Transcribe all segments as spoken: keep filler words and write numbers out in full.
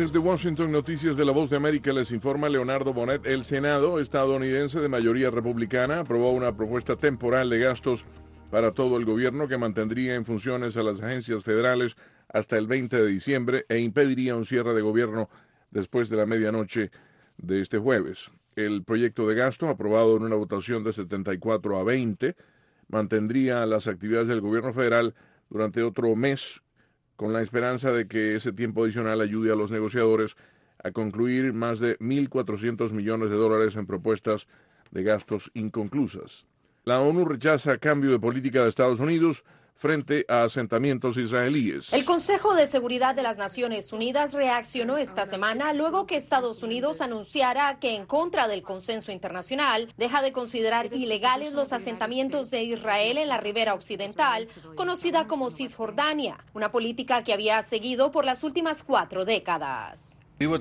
Desde Washington, Noticias de la Voz de América, les informa Leonardo Bonet. El Senado estadounidense de mayoría republicana aprobó una propuesta temporal de gastos para todo el gobierno que mantendría en funciones a las agencias federales hasta el veinte de diciembre e impediría un cierre de gobierno después de la medianoche de este jueves. El proyecto de gasto, aprobado en una votación de setenta y cuatro a veinte, mantendría las actividades del gobierno federal durante otro mes, con la esperanza de que ese tiempo adicional ayude a los negociadores a concluir más de mil cuatrocientos millones de dólares en propuestas de gastos inconclusas. La ONU rechaza cambio de política de Estados Unidos frente a asentamientos israelíes. El Consejo de Seguridad de las Naciones Unidas reaccionó esta semana luego que Estados Unidos anunciara que, en contra del consenso internacional, deja de considerar ilegales los asentamientos de Israel en la ribera occidental, conocida como Cisjordania, una política que había seguido por las últimas cuatro décadas.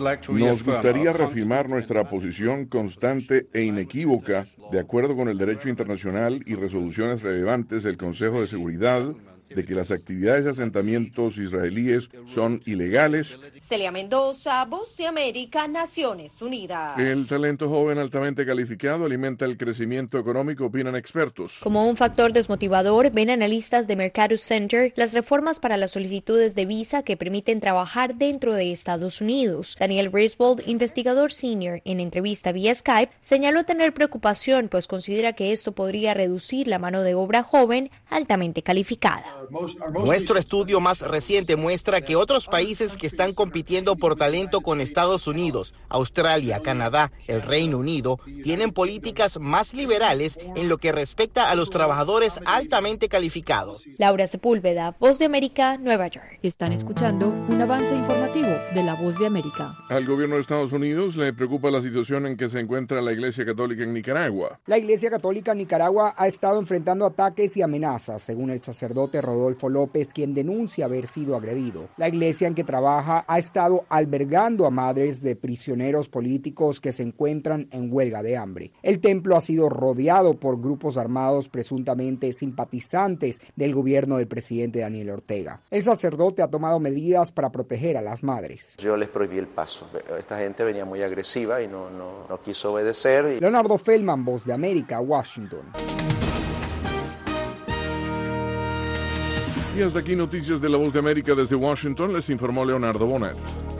Nos gustaría reafirmar nuestra posición constante e inequívoca, de acuerdo con el derecho internacional y resoluciones relevantes del Consejo de Seguridad, de que las actividades de asentamientos israelíes son ilegales. Celia Mendoza, Voz de América, Naciones Unidas. El talento joven altamente calificado alimenta el crecimiento económico, opinan expertos. Como un factor desmotivador, ven analistas de Mercatus Center las reformas para las solicitudes de visa que permiten trabajar dentro de Estados Unidos. Daniel Griswold, investigador senior, en entrevista vía Skype, señaló tener preocupación, pues considera que esto podría reducir la mano de obra joven altamente calificada. Nuestro estudio más reciente muestra que otros países que están compitiendo por talento con Estados Unidos, Australia, Canadá, el Reino Unido, tienen políticas más liberales en lo que respecta a los trabajadores altamente calificados. Laura Sepúlveda, Voz de América, Nueva York. Están escuchando un avance informativo de la Voz de América. Al gobierno de Estados Unidos le preocupa la situación en que se encuentra la Iglesia Católica en Nicaragua. La Iglesia Católica en Nicaragua ha estado enfrentando ataques y amenazas, según el sacerdote Rodolfo López, quien denuncia haber sido agredido. La iglesia en que trabaja ha estado albergando a madres de prisioneros políticos que se encuentran en huelga de hambre. El templo ha sido rodeado por grupos armados presuntamente simpatizantes del gobierno del presidente Daniel Ortega. El sacerdote ha tomado medidas para proteger a las madres. Yo les prohibí el paso. Esta gente venía muy agresiva y no, no, no quiso obedecer. Y... Leonardo Feldman, Voz de América, Washington. Y hasta aquí Noticias de la Voz de América desde Washington, les informó Leonardo Bonet.